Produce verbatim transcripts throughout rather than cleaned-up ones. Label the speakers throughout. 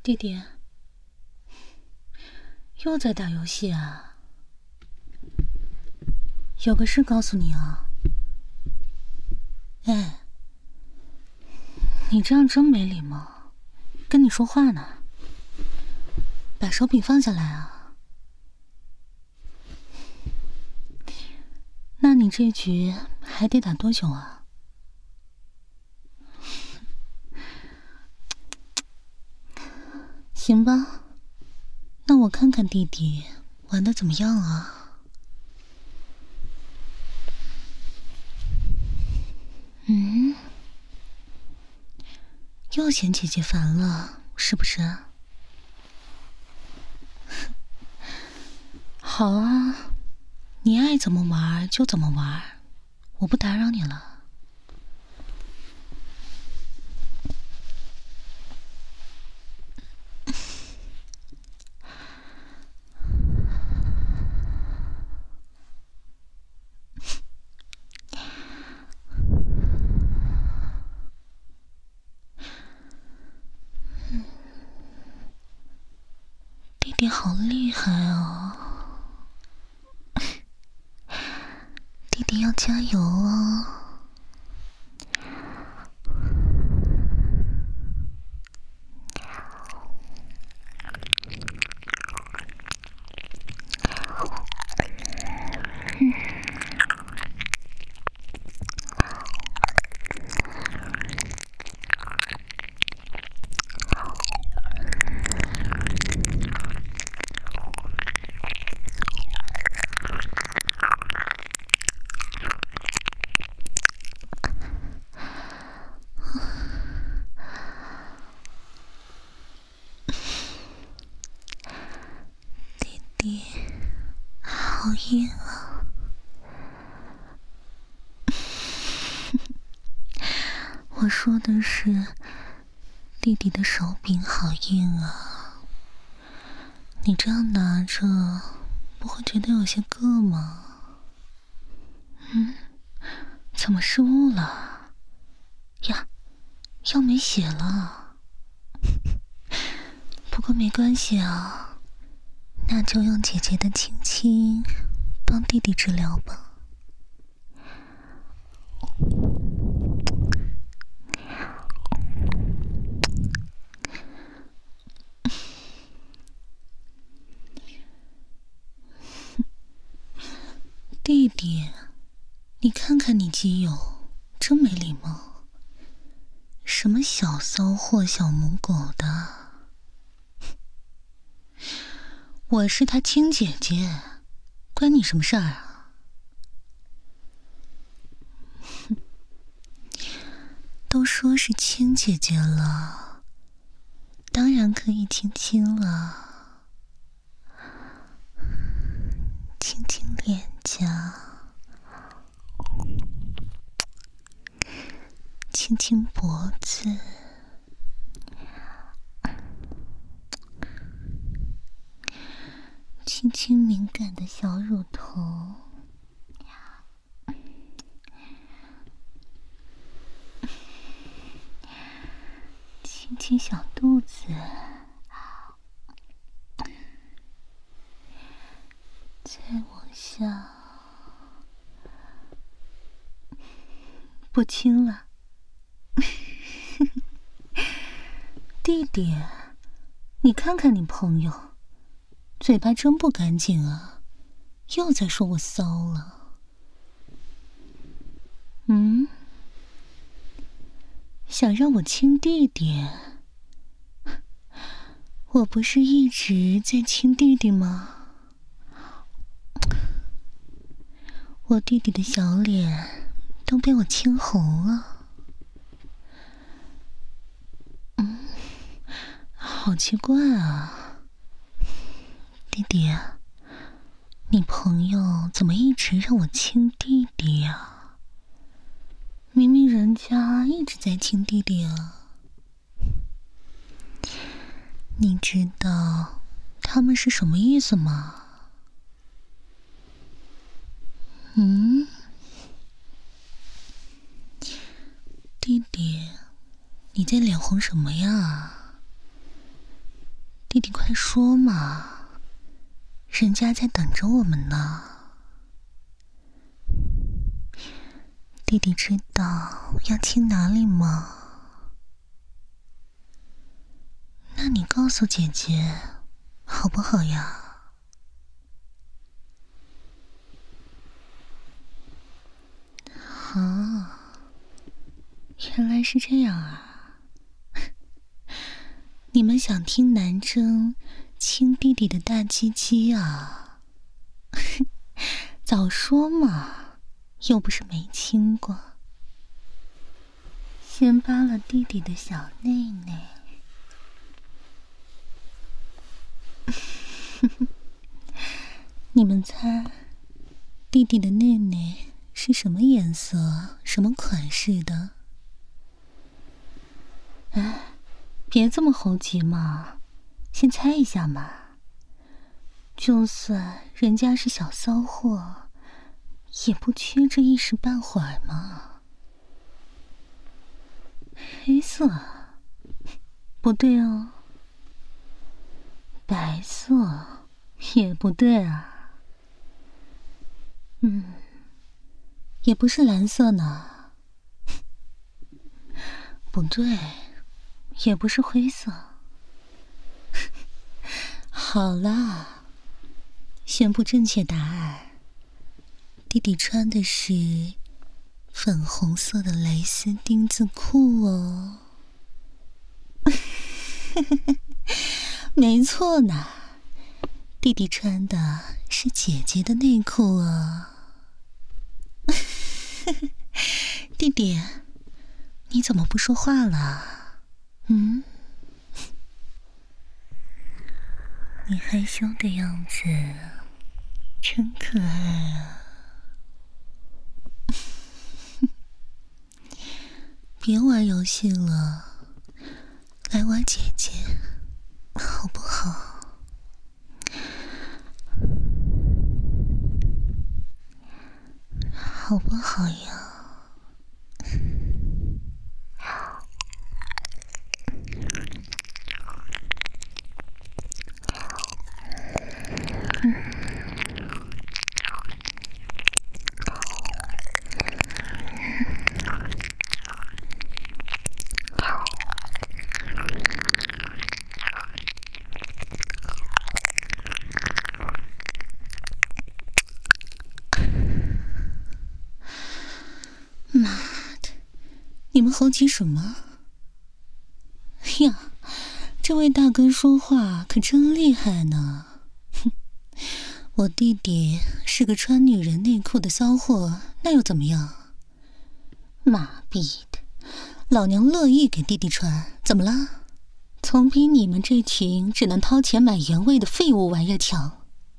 Speaker 1: 弟弟，又在打游戏啊？有个事告诉你啊。哎，你这样真没礼貌，跟你说话呢。把手柄放下来啊。那你这局还得打多久啊？行吧，那我看看弟弟玩得怎么样啊。嗯，又嫌姐姐烦了，是不是？好啊，你爱怎么玩就怎么玩，我不打扰你了。弟弟好厉害啊！弟弟要加油啊！弟弟好硬啊！我说的是弟弟的手柄好硬啊，你这样拿着不会觉得有些硌吗？嗯，怎么失误了？呀，药没血了。不过没关系啊，那就用姐姐的亲亲帮弟弟治疗吧。弟弟，你看看你基友，真没礼貌。什么小骚货、小母狗的，我是他亲姐姐，关你什么事儿啊？都说是亲姐姐了，当然可以亲亲了，亲亲脸颊，亲亲脖子，亲亲敏感的小乳头，亲亲小肚子，再往下，不亲了。弟弟，你看看你朋友，嘴巴真不干净啊，又在说我骚了。嗯，想让我亲弟弟？我不是一直在亲弟弟吗？我弟弟的小脸都被我亲红了。嗯，好奇怪啊，弟弟，你朋友怎么一直让我亲弟弟呀？明明人家一直在亲弟弟啊。你知道他们是什么意思吗？嗯，弟弟，你在脸红什么呀？ 弟弟快说嘛，人家在等着我们呢。弟弟知道要亲哪里吗？那你告诉姐姐好不好呀？啊，原来是这样啊。你们想听男生亲弟弟的大鸡鸡啊？早说嘛，又不是没亲过。先扒了弟弟的小内内。你们猜，弟弟的内内是什么颜色、什么款式的？哎，别这么猴急嘛，先猜一下嘛。就算人家是小骚货，也不缺这一时半会儿嘛。黑色？不对哦。白色？也不对啊。嗯，也不是蓝色呢。不对，也不是灰色。好啦，宣布正确答案。弟弟穿的是粉红色的蕾丝丁字裤哦。没错呢，弟弟穿的是姐姐的内裤哦。弟弟，你怎么不说话了？嗯？你害羞的样子真可爱啊。别玩游戏了，来玩姐姐好不好？好不好呀？妈的，你们猴急什么？呀，这位大哥说话可真厉害呢。哼，我弟弟是个穿女人内裤的骚货，那又怎么样？妈逼的，老娘乐意给弟弟穿，怎么了？总比你们这群只能掏钱买原味的废物玩意儿强。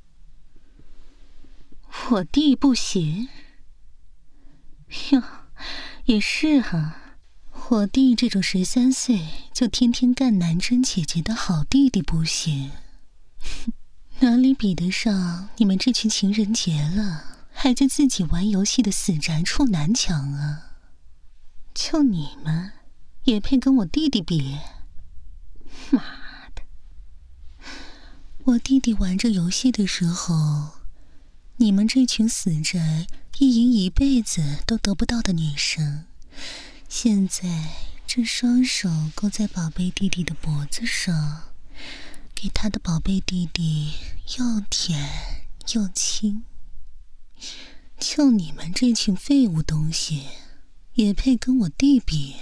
Speaker 1: 我弟不行？哟，也是哈、啊。我弟这种十三岁就天天干男真姐姐的好弟弟不行，哪里比得上你们这群情人节了还在自己玩游戏的死宅处男强啊！就你们也配跟我弟弟比？妈的！我弟弟玩着游戏的时候，你们这群死宅意淫一辈子都得不到的女生，现在这双手勾在宝贝弟弟的脖子上，给他的宝贝弟弟又舔又亲。就你们这群废物东西，也配跟我弟比？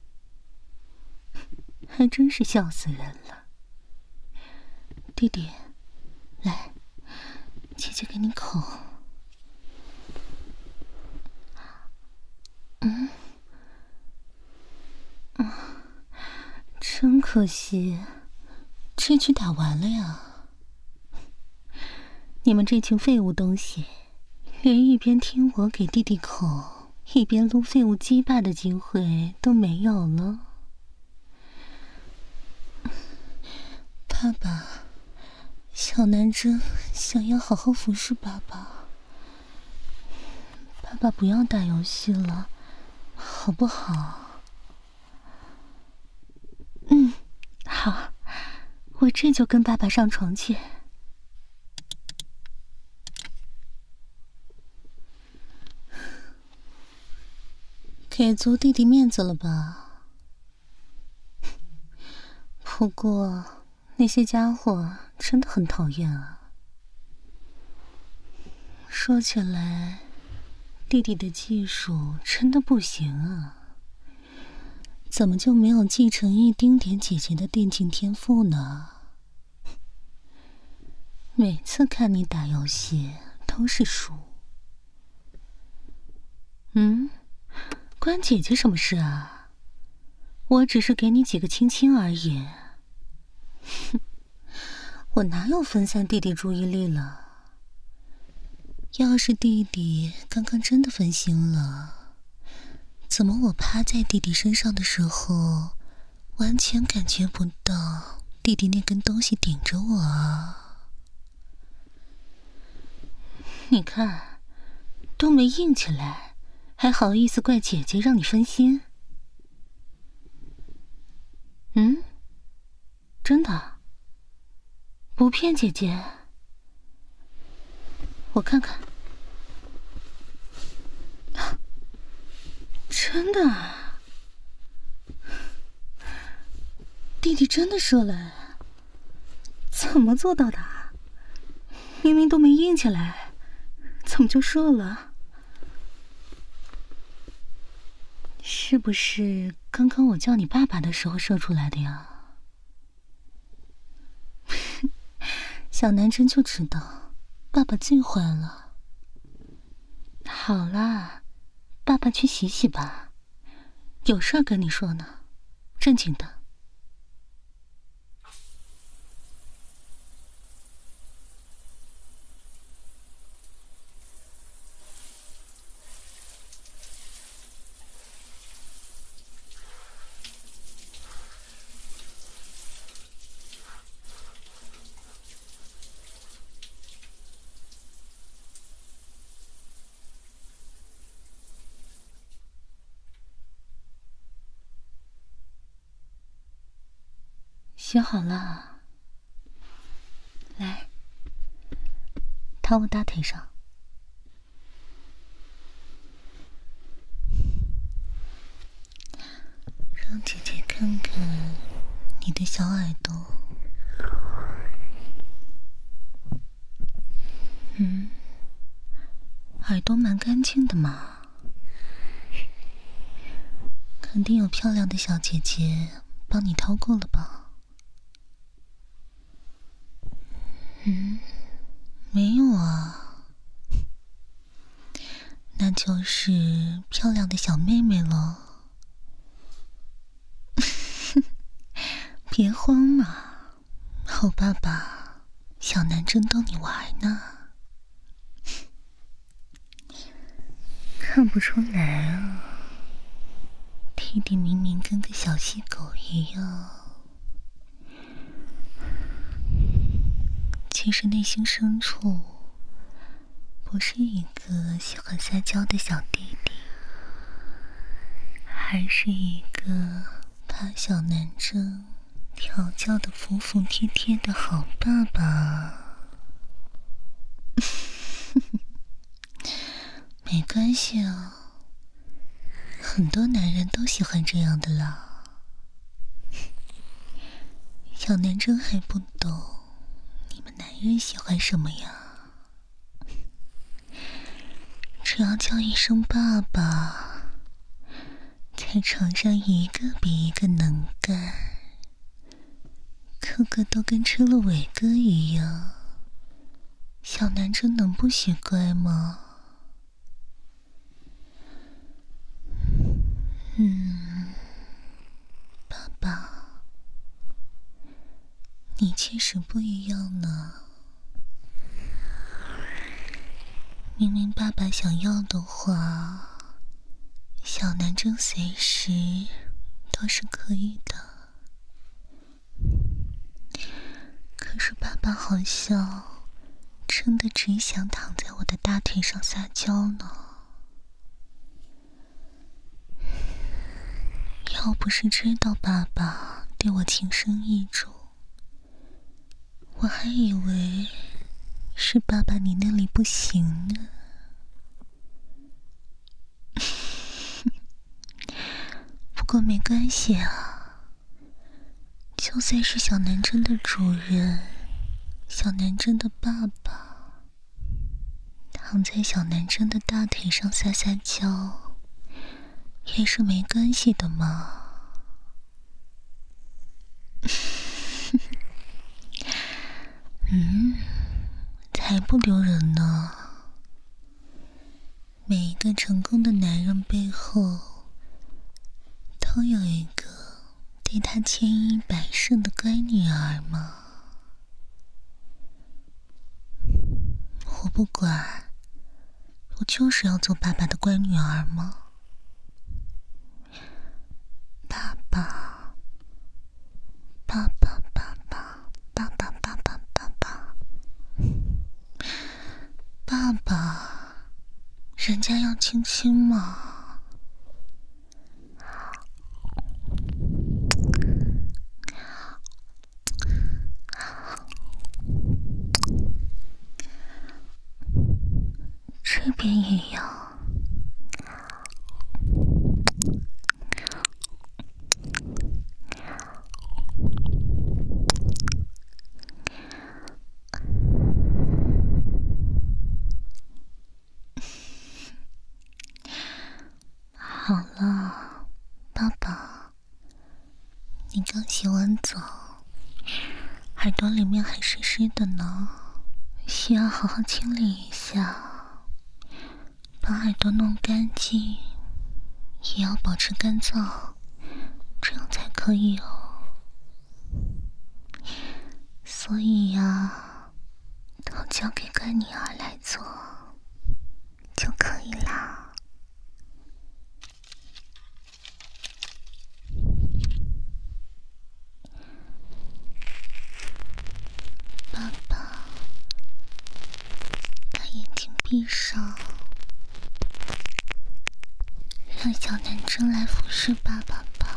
Speaker 1: 还真是笑死人了。弟弟，来，姐姐给你口。嗯。嗯，真可惜，这局打完了呀。你们这群废物东西，连一边听我给弟弟口，一边撸废物鸡巴的机会都没有了。爸爸，小男真想要好好服侍爸爸，爸爸不要打游戏了，好不好？嗯，好， 我这就跟爸爸上床去。给足弟弟面子了吧？不过那些家伙真的很讨厌啊。说起来，弟弟的技术真的不行啊。怎么就没有继承一丁点姐姐的电竞天赋呢？每次看你打游戏都是输。嗯，关姐姐什么事啊？我只是给你几个亲亲而已。哼，我哪有分散弟弟注意力了？要是弟弟刚刚真的分心了，怎么我趴在弟弟身上的时候，完全感觉不到弟弟那根东西顶着我啊？你看，都没硬起来，还好意思怪姐姐让你分心？嗯？真的？不骗姐姐？我看看。真的啊？弟弟真的射了？怎么做到的？明明都没硬起来，怎么就射了？是不是刚刚我叫你爸爸的时候射出来的呀？小南真就知道，爸爸最坏了。好啦，爸爸去洗洗吧，有事儿跟你说呢，正经的。洗好了，来，躺我大腿上。让姐姐看看你的小耳朵。嗯，耳朵蛮干净的嘛，肯定有漂亮的小姐姐帮你掏过了吧？嗯，没有啊，那就是漂亮的小妹妹了。别慌嘛，好爸爸，小南正逗你玩呢。看不出来啊，弟弟明明跟个小细狗一样，其实内心深处不是一个喜欢撒娇的小弟弟，还是一个怕小南正调教的服服帖帖的好爸爸。没关系啊，很多男人都喜欢这样的啦。小南正还不懂你们男人喜欢什么呀？只要叫一声爸爸，在床上一个比一个能干，个个都跟吃了伟哥一样，小南正能不习惯吗？嗯，爸爸，你确实不一样呢。明明爸爸想要的话，小南正随时都是可以的。可是爸爸好像真的只想躺在我的大腿上撒娇呢。要不是知道爸爸对我情深意重， 我还以为是爸爸你那里不行呢。不过没关系啊，就算是小南针的主人，小南针的爸爸，躺在小南针的大腿上撒撒娇，也是没关系的嘛。嗯，才不丢人呢。每一个成功的男人背后，都有一个对他千依百顺的乖女儿嘛。我不管，我就是要做爸爸的乖女儿嘛。爸爸，爸爸，爸爸，爸爸，爸爸，爸爸，爸爸，人家要亲亲嘛。这边也要。好了，爸爸，你刚洗完澡，耳朵里面还湿湿的呢，需要好好清理一下，把耳朵弄干净，也要保持干燥，这样才可以哦。所以呀，都交给乖女儿来做就可以啦。爸爸，把眼睛闭上，让小南针来服侍爸爸吧。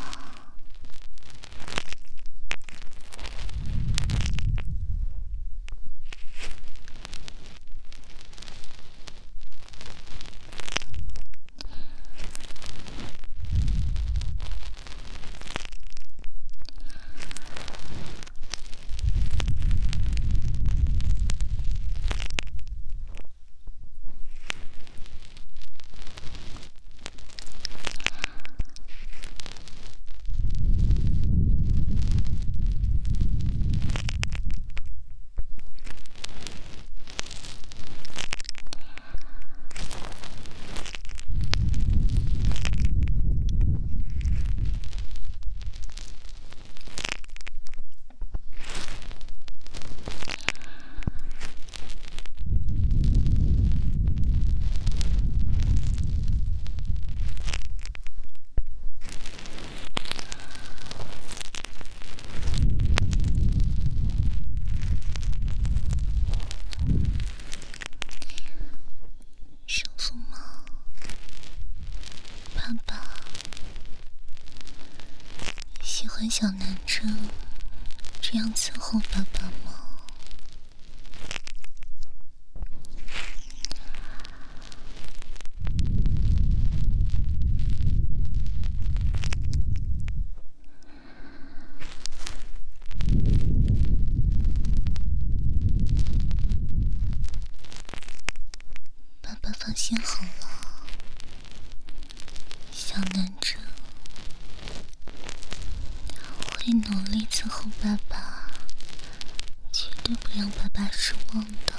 Speaker 1: 舒服吗，爸爸？喜欢小南针这样伺候爸爸吗？爸爸放心好了，小南针会努力伺候爸爸，绝对不让爸爸失望的。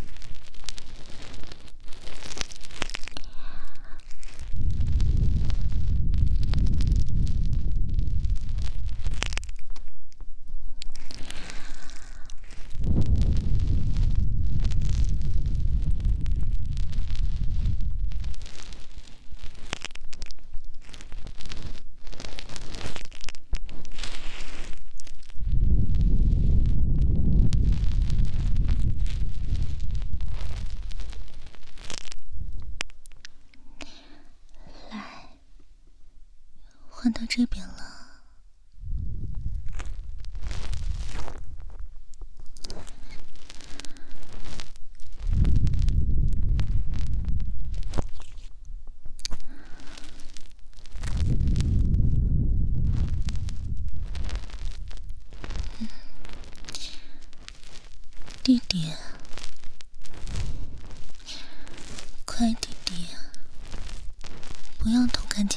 Speaker 1: 换到这边了，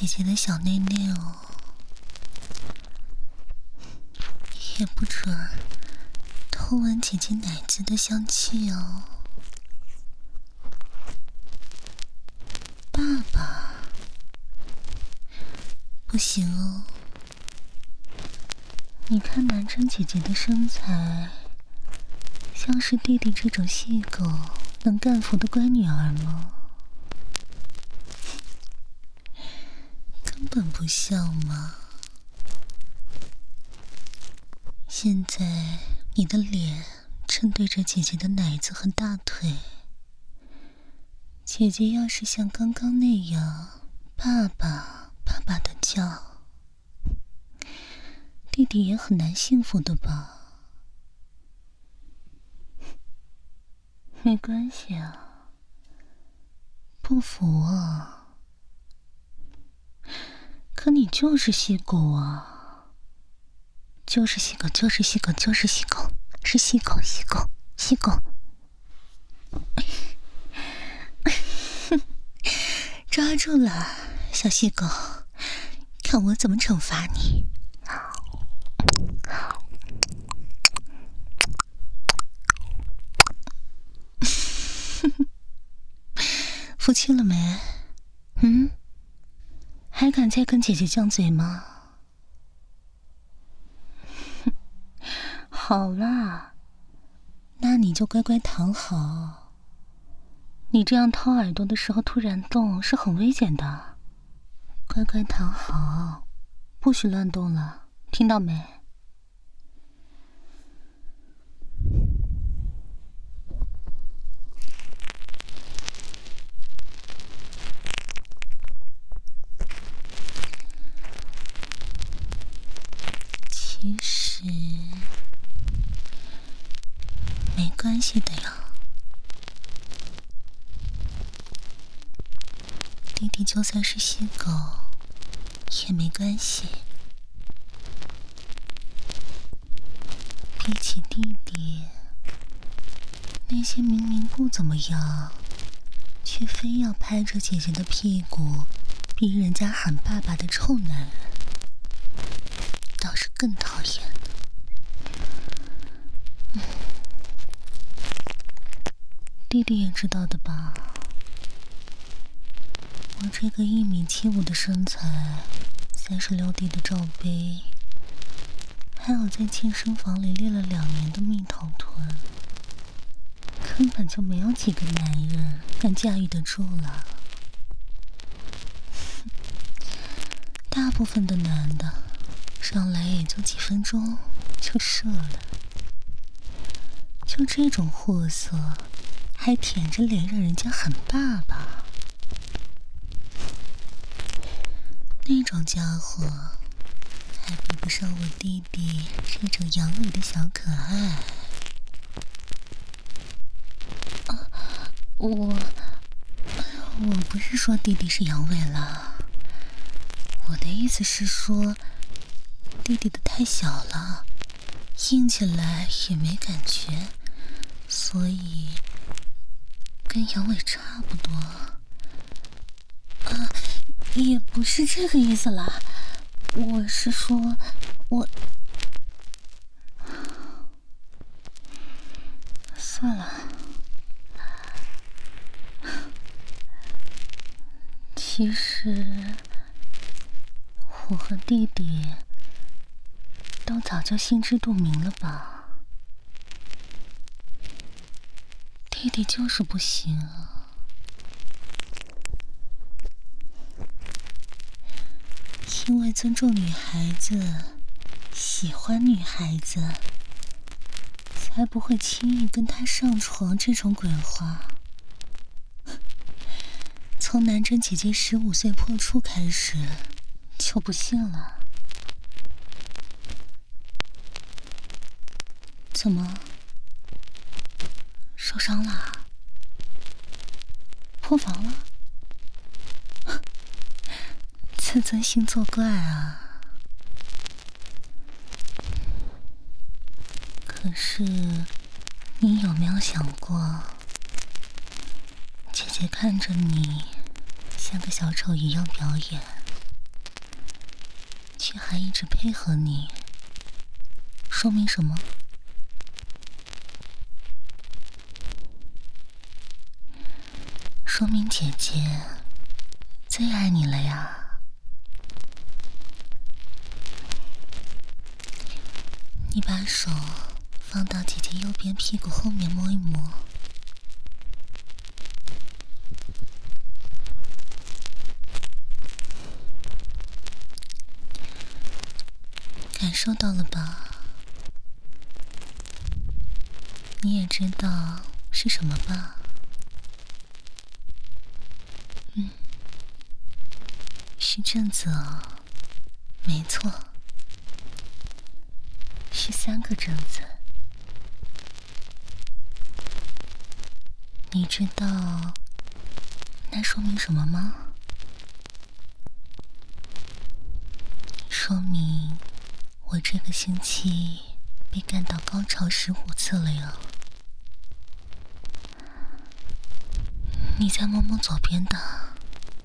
Speaker 1: 姐姐的小内内哦，也不准偷闻姐姐奶子的香气哦。爸爸，不行哦。你看南真姐姐的身材，像是弟弟这种细狗能干服的乖女儿吗？根本不像嘛。现在你的脸正对着姐姐的奶子和大腿，姐姐要是像刚刚那样爸爸爸爸的叫，弟弟也很难幸福的吧？没关系啊，不服啊？可你就是细狗啊，就是细狗，就是细狗，就是细狗，是细狗，细狗，细狗。抓住了，小细狗，看我怎么惩罚你。服气了没？嗯？还敢再跟姐姐犟嘴吗？好啦，那你就乖乖躺好。你这样掏耳朵的时候突然动是很危险的，乖乖躺好，不许乱动了，听到没？其实没关系的呀，弟弟就算是细狗也没关系。比起弟弟，那些明明不怎么样，却非要拍着姐姐的屁股逼人家喊爸爸的臭男人，倒是更讨厌。嗯，弟弟也知道的吧，我这个一米七五的身材，三十六 D 的罩杯，还有在健身房里练了两年的蜜桃臀，根本就没有几个男人敢驾驭得住了。大部分的男的上来也就几分钟就射了，就这种货色还舔着脸让人家喊爸爸，那种家伙还比不上我弟弟这种阳痿的小可爱。啊，我我不是说弟弟是阳痿了，我的意思是说弟弟的太小了，硬起来也没感觉，所以跟阳痿差不多。啊，也不是这个意思啦，我是说，我算了。其实我和弟弟都早就心知肚明了吧，弟弟就是不行啊。因为尊重女孩子，喜欢女孩子，才不会轻易跟她上床这种鬼话。从南真姐姐十五岁破处开始，就不信了。怎么？受伤了？破防了？自尊心作怪啊！可是，你有没有想过，姐姐看着你像个小丑一样表演， 却还一直配合你，说明什么？说明姐姐最爱你了呀。你把手放到姐姐右边屁股后面摸一摸，感受到了吧？你也知道是什么吧？嗯，是正则，没错，是三个正字。你知道那说明什么吗？说明我这个星期被干到高潮十五次了呀。你再摸摸左边的，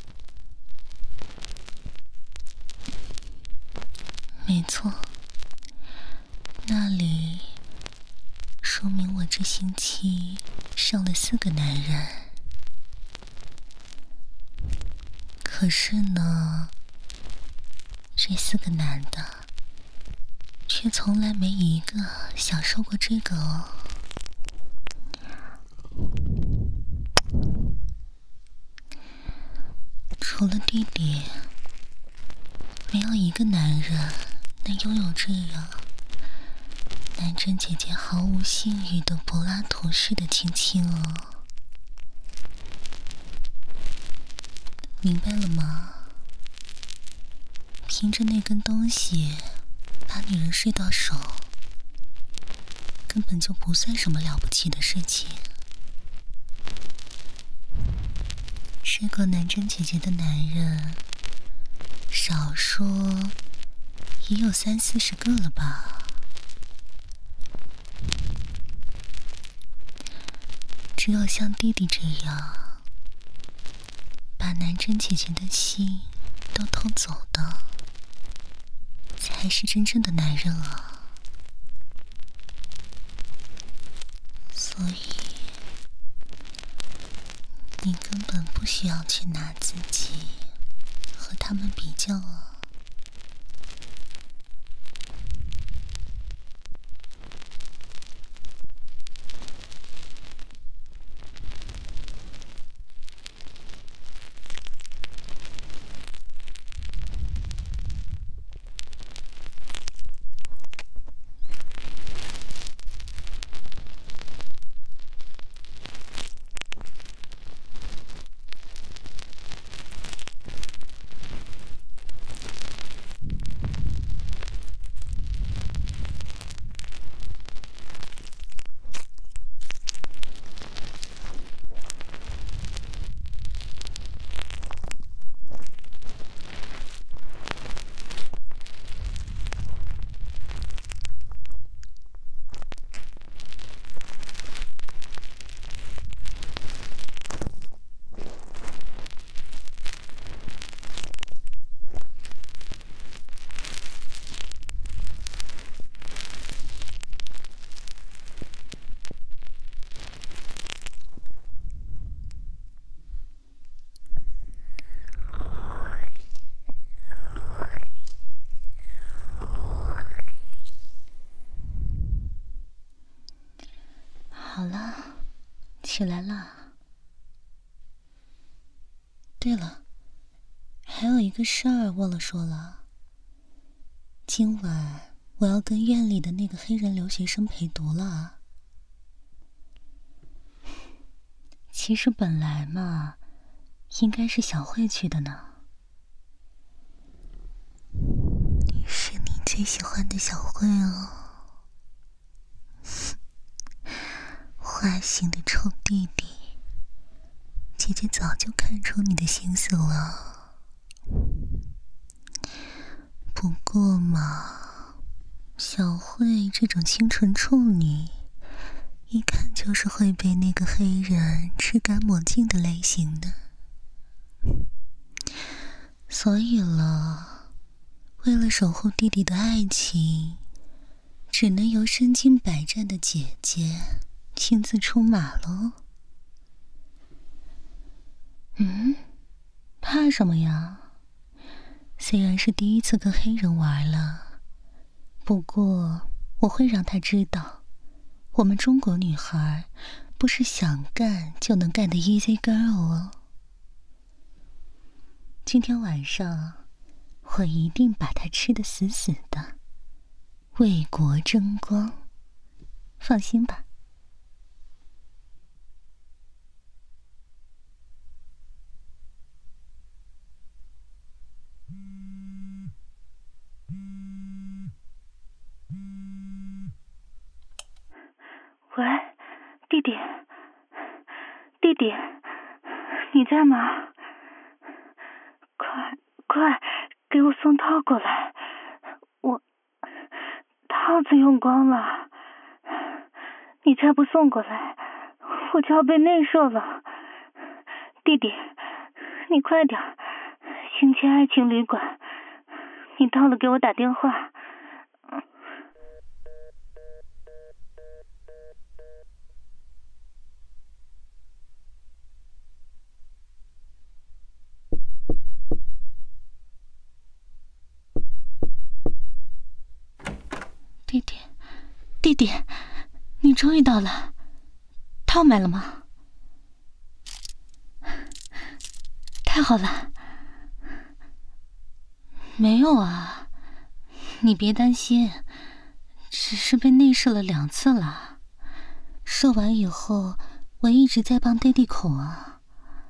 Speaker 1: 没错，那里说明我这星期上了四个男人。可是呢，这四个男的却从来没一个享受过这个哦。除了弟弟，没有一个男人能拥有这样南针姐姐毫无性欲的柏拉图式的亲亲哦。明白了吗？凭着那根东西把女人睡到手，根本就不算什么了不起的事情。睡过南针姐姐的男人，少说也有三四十个了吧。只有像弟弟这样把南针姐姐的心都偷走的，才是真正的男人啊。所以你根本不需要去拿自己和他们比较啊。好了，起来了。对了，还有一个事儿忘了说了。今晚我要跟院里的那个黑人留学生陪读了。其实本来嘛，应该是小慧去的呢。你是你最喜欢的小慧哦。花心的臭弟弟，姐姐早就看出你的心思了。不过嘛，小慧这种清纯处女，一看就是会被那个黑人吃干抹净的类型的。所以了， 为了守护弟弟的爱情，只能由身经百战的姐姐亲自出马喽。嗯，怕什么呀？虽然是第一次跟黑人玩了，不过我会让他知道，我们中国女孩不是想干就能干的 easy girl 哦。今天晚上我一定把他吃得死死的，为国争光，放心吧。
Speaker 2: 喂，弟弟，弟弟，你在吗？快快给我送套过来，我套子用光了，你再不送过来，我就要被内射了。弟弟，你快点，星期爱情旅馆，你到了给我打电话。
Speaker 1: 弟弟，弟弟，你终于到了，套买了吗？太好了。没有啊，你别担心，只是被内射了两次了。射完以后，我一直在帮爹地口啊。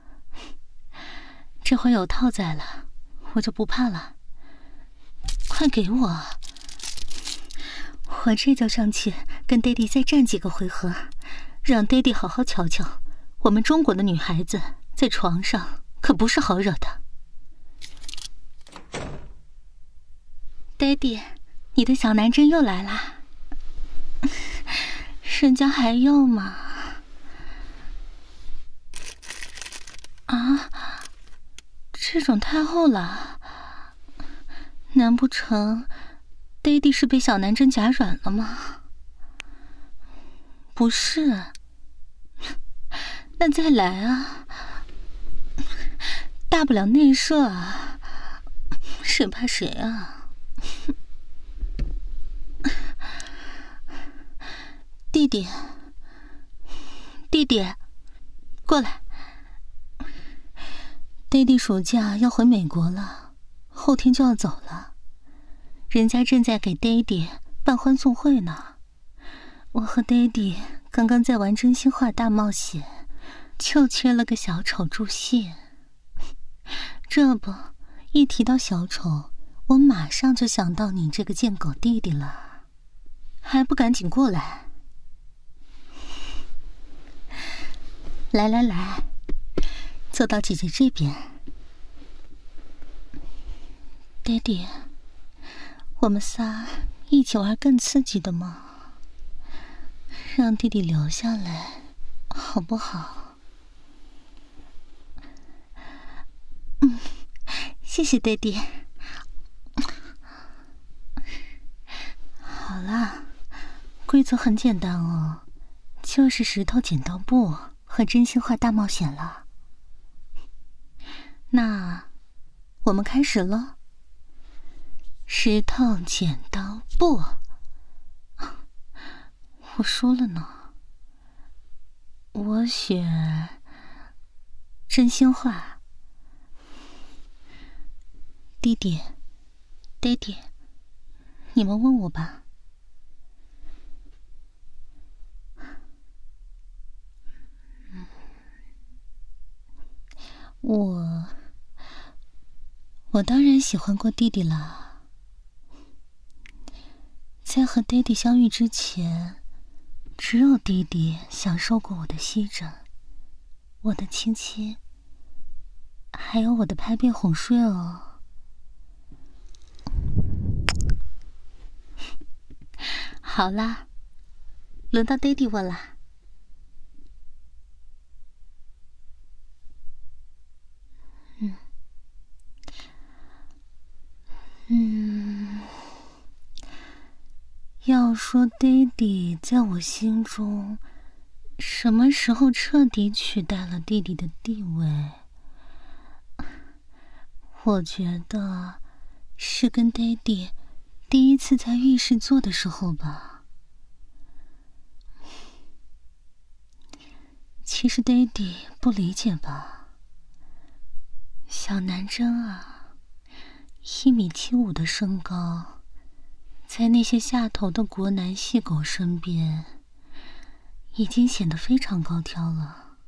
Speaker 1: 这会有套在了，我就不怕了。快给我，我这就上去跟爹地再战几个回合，让爹地好好瞧瞧，我们中国的女孩子在床上可不是好惹的。爹地，你的小男针又来啦！人家还要吗？啊，这种太厚了，难不成爹地是被小男针夹软了吗？不是，那再来啊，大不了内射啊，谁怕谁啊？弟弟，弟弟，过来。爹地暑假要回美国了，后天就要走了。人家正在给爹地办欢送会呢。我和爹地刚刚在玩真心话大冒险，就缺了个小丑助兴。这不，一提到小丑，我马上就想到你这个贱狗弟弟了，还不赶紧过来？来来来，坐到姐姐这边。爹地，我们仨一起玩更刺激的吗？让弟弟留下来，好不好？嗯，谢谢爹地。好啦，规则很简单哦，就是石头剪刀布和真心话大冒险了。那我们开始咯。石头剪刀布，我输了呢。我选真心话。弟弟，爹地，你们问我吧。我我当然喜欢过弟弟啦。在和爹地相遇之前，只有弟弟享受过我的吸枕，我的亲亲，还有我的拍背哄睡哦。好啦，轮到爹地我啦。嗯嗯。 要说爹地在我心中什么时候彻底取代了弟弟的地位，我觉得是跟爹地第一次在浴室做的时候吧。其实爹地不理解吧，小南针啊，一米七五的身高，在那些下头的国男细狗身边已经显得非常高挑了。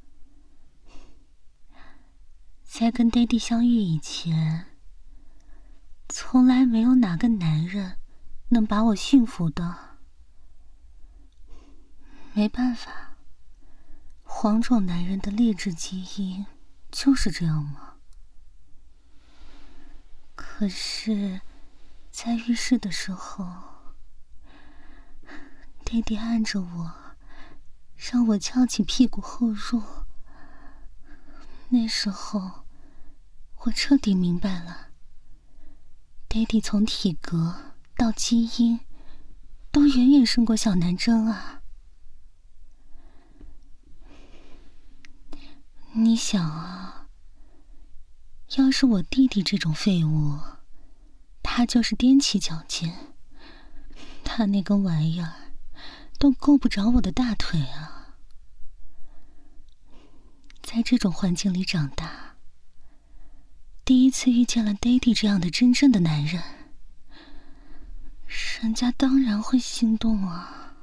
Speaker 1: 在跟爹地相遇以前，从来没有哪个男人能把我驯服的。没办法，黄种男人的励志基因就是这样嘛。可是在浴室的时候，爹地按着我，让我翘起屁股后入。那时候我彻底明白了，爹地从体格到基因都远远胜过小南针啊。你想啊，要是我弟弟这种废物，他就是踮起脚尖，他那根玩意儿都够不着我的大腿啊。在这种环境里长大，第一次遇见了爹地这样的真正的男人，人家当然会心动啊。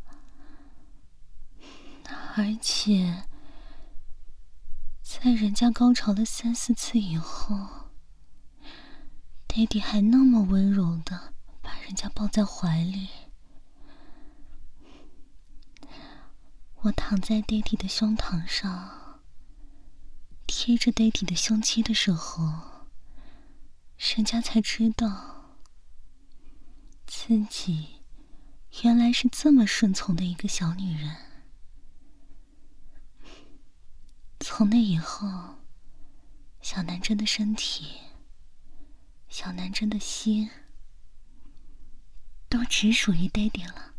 Speaker 1: 而且在人家高潮了三四次以后，爹地还那么温柔的把人家抱在怀里。我躺在爹地的胸膛上，贴着爹地的胸肌的时候，人家才知道自己原来是这么顺从的一个小女人。从那以后，小南针的身体，小南针的心，都只属于爹地了。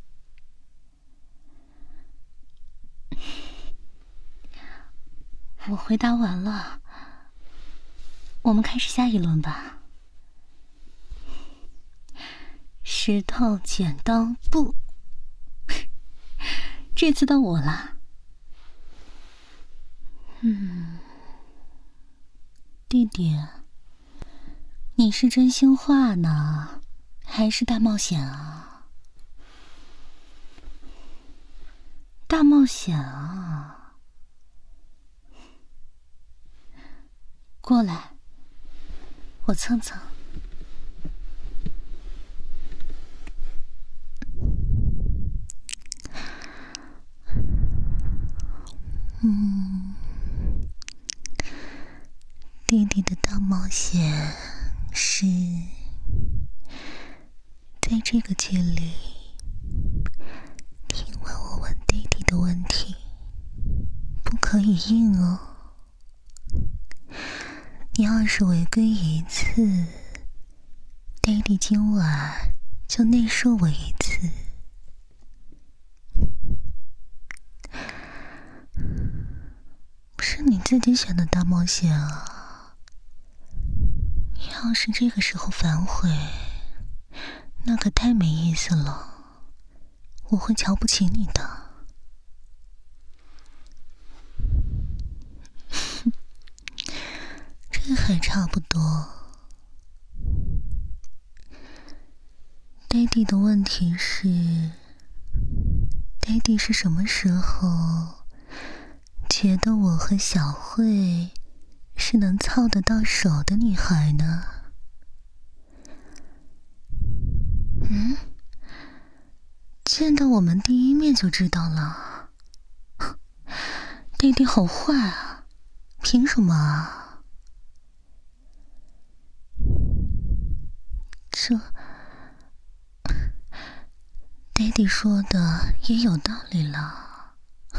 Speaker 1: 我回答完了，我们开始下一轮吧。石头剪刀布，这次到我了。嗯，弟弟，你是真心话呢，还是大冒险啊？大冒险啊！过来，我蹭蹭。嗯，弟弟的大冒险是在这个剧里听完我问弟弟的问题，不可以硬哦。你要是违规一次，爹地今晚就内射我一次。是你自己选的大冒险啊！要是这个时候反悔，那可太没意思了，我会瞧不起你的。这还差不多。爹地的问题是，爹地是什么时候觉得我和小慧是能操得到手的女孩呢？嗯，见到我们第一面就知道了。爹地好坏啊，凭什么啊？这爹地说的也有道理了。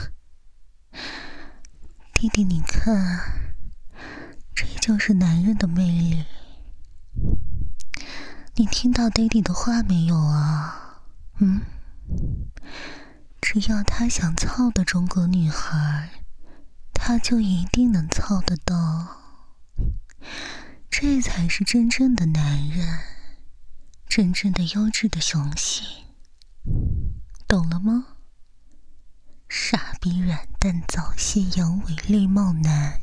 Speaker 1: 弟弟，你看，这就是男人的魅力。你听到爹地的话没有啊？ 嗯，只要他想操的中国女孩，他就一定能操得到。这才是真正的男人，真正的优质的雄性，懂了吗？傻逼软蛋早泄阳痿绿帽男。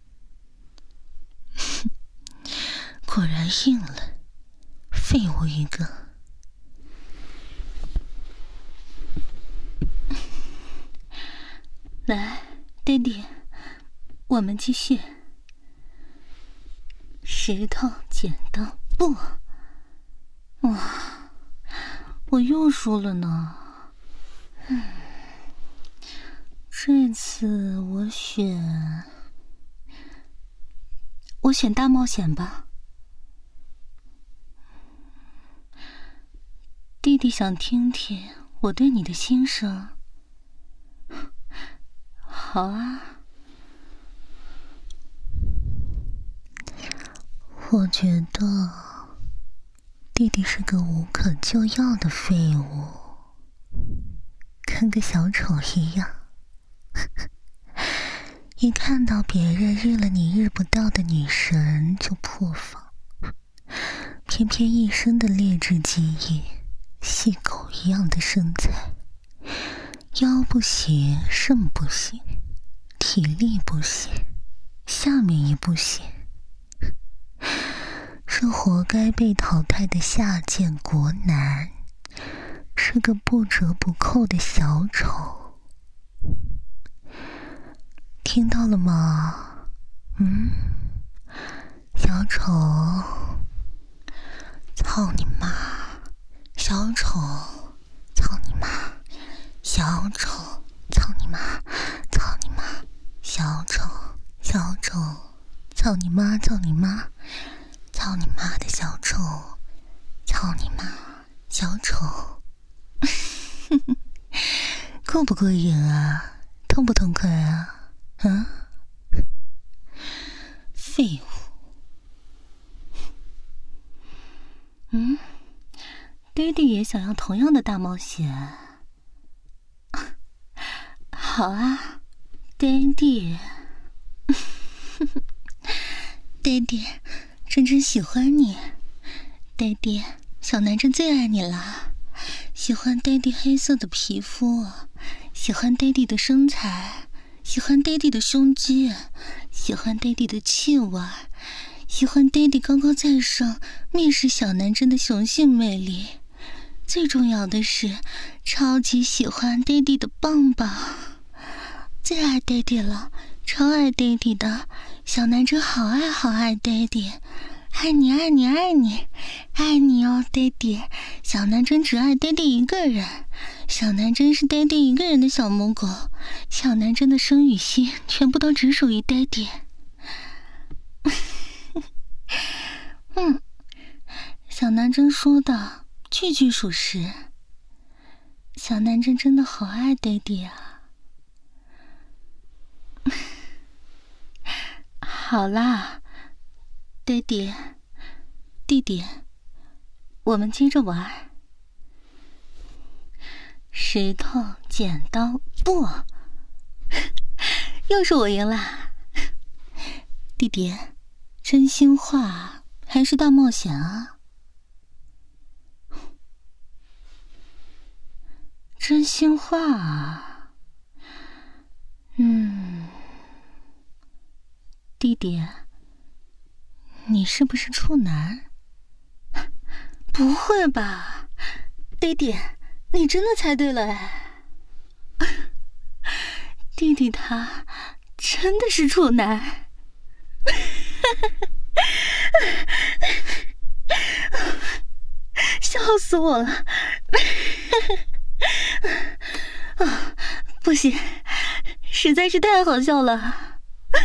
Speaker 1: 果然硬了，废物一个。
Speaker 2: 来，爹地，我们继续。石头剪刀布。哇，我又输了呢。嗯，这次我选我选大冒险吧。弟弟想听听我对你的心声。好啊。
Speaker 1: 我觉得弟弟是个无可救药的废物，跟个小丑一样。一看到别人日了你日不到的女神就破防，偏偏一身的劣质基因，细狗一样的身材，腰不行，肾不行，体力不行，下面也不行，是活该被淘汰的下贱国男，是个不折不扣的小丑。听到了吗？嗯，小丑，操你妈！小丑，操你妈！小丑，操你妈！操你妈！小丑，小丑，操你妈！操你妈！操你妈的小丑！操你妈！小丑！过不过瘾啊？痛不痛快啊？啊！
Speaker 2: 废物！嗯，爹地也想要同样的大冒险。好啊，爹地。爹地，真真喜欢你。爹地，小男人最爱你了。喜欢爹地黑色的皮肤，喜欢爹地的身材，喜欢爹地的胸肌，喜欢爹地的气味，喜欢爹地高高在上蔑视小男人的雄性魅力。最重要的是，超级喜欢爹地的棒棒，最爱爹地了，超爱爹地的小男人，好爱好爱爹地，爱你爱你爱你爱你哦，爹地！小男人只爱爹地一个人，小男人是爹地一个人的小母狗，小男人的生与心全部都只属于爹地。嗯，小男人说的句句属实，小男人真的好爱爹地啊！好啦，爹地，弟弟，我们接着玩。石头剪刀布，又是我赢啦！弟弟，真心话还是大冒险啊？真心话啊？嗯，弟弟，你是不是处男？不会吧，弟弟，你真的猜对了哎！弟弟他真的是处男。笑死我了！啊，不行，实在是太好笑了。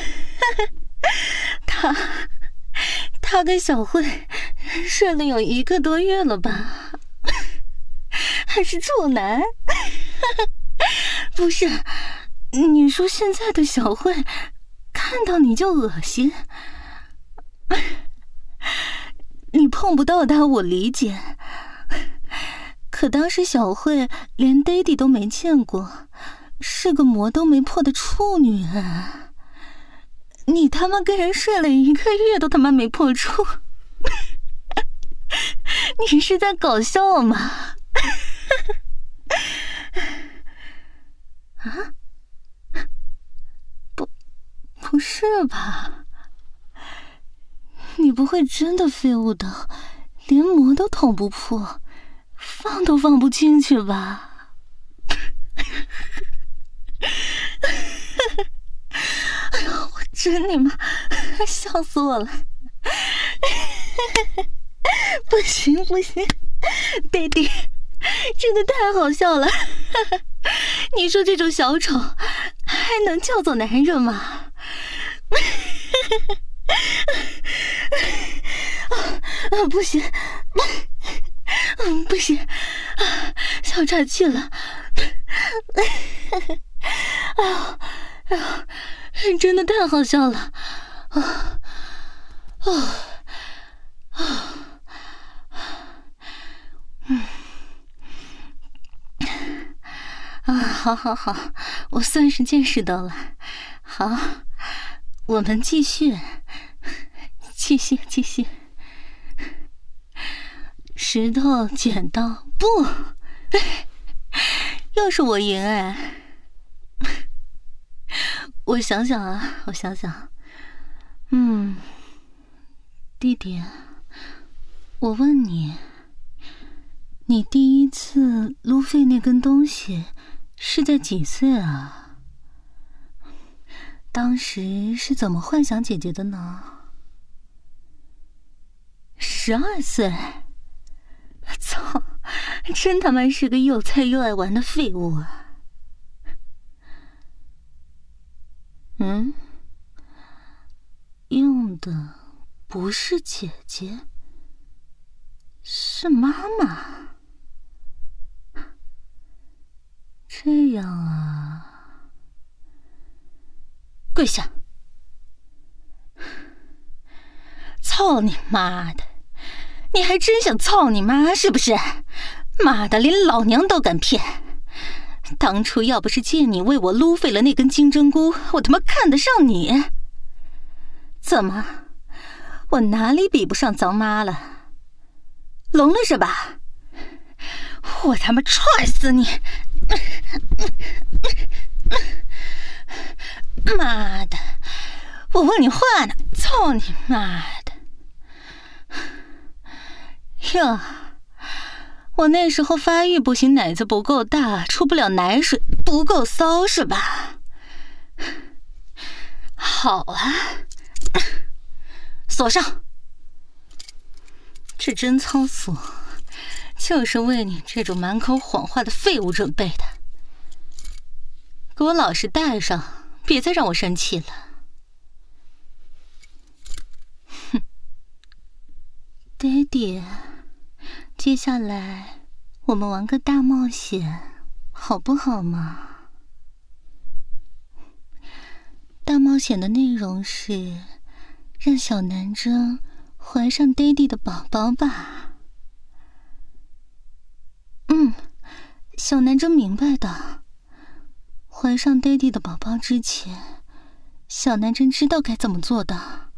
Speaker 2: 他他跟小慧睡了有一个多月了吧？还是处男？不是，你说现在的小慧看到你就恶心，你碰不到他我理解，
Speaker 1: 可当时小慧连爹地都没见过，是个魔都没破的处女啊！你他妈跟人睡了一个月都他妈没破处，你是在搞笑吗？啊？不，不是吧？你不会真的废物的，连魔都捅不破，放都放不进去吧？哎呦，我真你妈，笑死我了！不行不行，爹地，真的太好笑了！你说这种小丑还能叫做男人吗？啊，不行，不行，要岔气了！哎呦，哎呦，真的太好笑了！啊啊啊！嗯啊，好好好，我算是见识到了。好，我们继续，继续，继续。石头剪刀布，又是我赢哎！我想想啊，我想想，嗯，弟弟，我问你，你第一次撸废那根东西是在几岁啊？当时是怎么幻想姐姐的呢？十二岁。操，真他妈是个又菜又爱玩的废物啊！嗯，用的不是姐姐，是妈妈。这样啊，跪下！操你妈的！你还真想操你妈是不是？妈的，连老娘都敢骗！当初要不是借你为我撸废了那根金针菇，我他妈看得上你？怎么，我哪里比不上咱妈了？聋了是吧？我他妈踹死你！妈的，我问你话呢，操你妈的！哟，我那时候发育不行，奶子不够大，出不了奶水，不够骚是吧？好啊，锁上。这贞操锁就是为你这种满口谎话的废物准备的，给我老实戴上，别再让我生气了。哼，爹地。接下来我们玩个大冒险，好不好嘛？大冒险的内容是让小南征怀上爹地的宝宝吧。嗯，小南征明白的。怀上爹地的宝宝之前，小南征知道该怎么做的。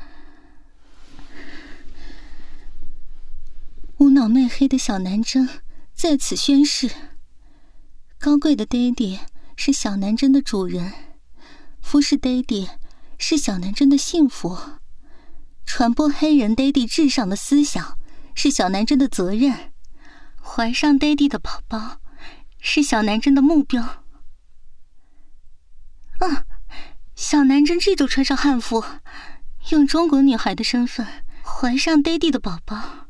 Speaker 1: 无脑媚黑的小南征在此宣誓：高贵的爹地是小南征的主人，服侍爹地是小南征的幸福，传播黑人爹地至上的思想是小南征的责任，怀上爹地的宝宝是小南征的目标。嗯，小南征这就穿上汉服，用中国女孩的身份怀上爹地的宝宝。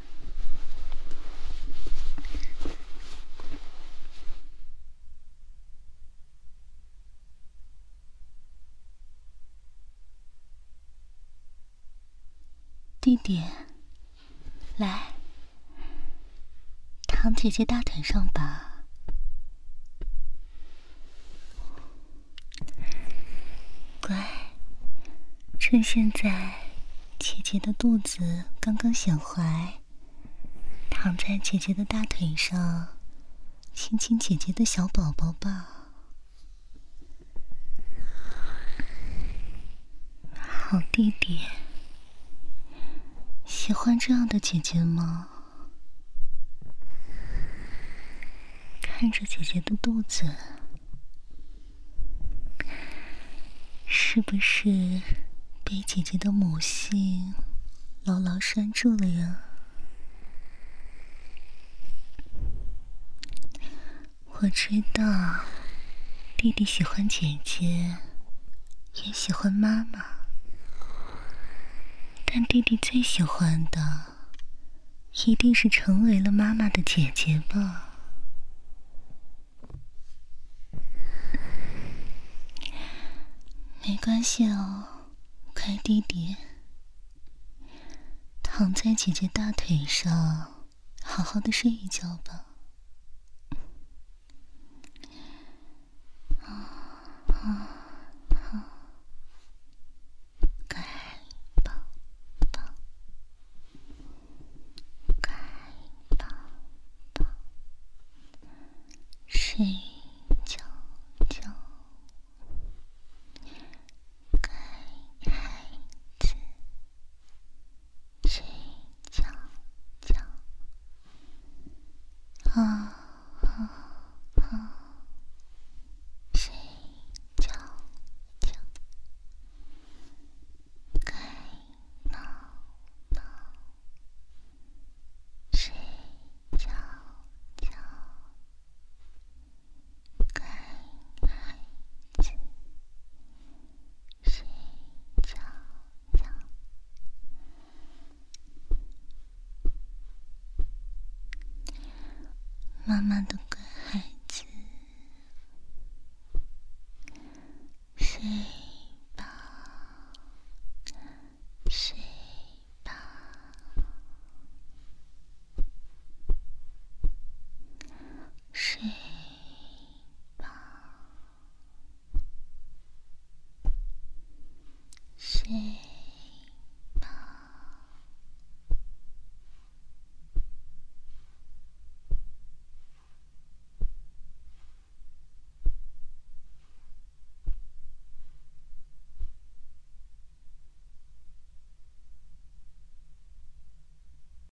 Speaker 1: 弟弟，来，躺姐姐大腿上吧。乖，趁现在姐姐的肚子刚刚显怀，躺躺在姐姐的大腿上，亲亲姐姐的小宝宝吧。好弟弟，喜欢这样的姐姐吗？看着姐姐的肚子，是不是被姐姐的母性牢牢拴住了呀？我知道弟弟喜欢姐姐，也喜欢妈妈，但弟弟最喜欢的一定是成为了妈妈的姐姐吧。没关系哦，乖弟弟，躺在姐姐大腿上，好好的睡一觉吧。乖宝宝，乖宝宝，睡觉觉，乖孩子，睡觉觉，啊啊啊，睡觉觉，乖宝宝，睡觉觉，乖孩子，睡觉觉。妈妈的乖孩子，睡